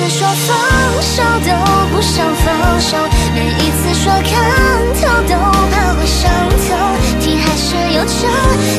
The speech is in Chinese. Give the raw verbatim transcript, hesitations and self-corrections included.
次说放手都不想放手，每一次说看透都怕会伤透，题还是有救。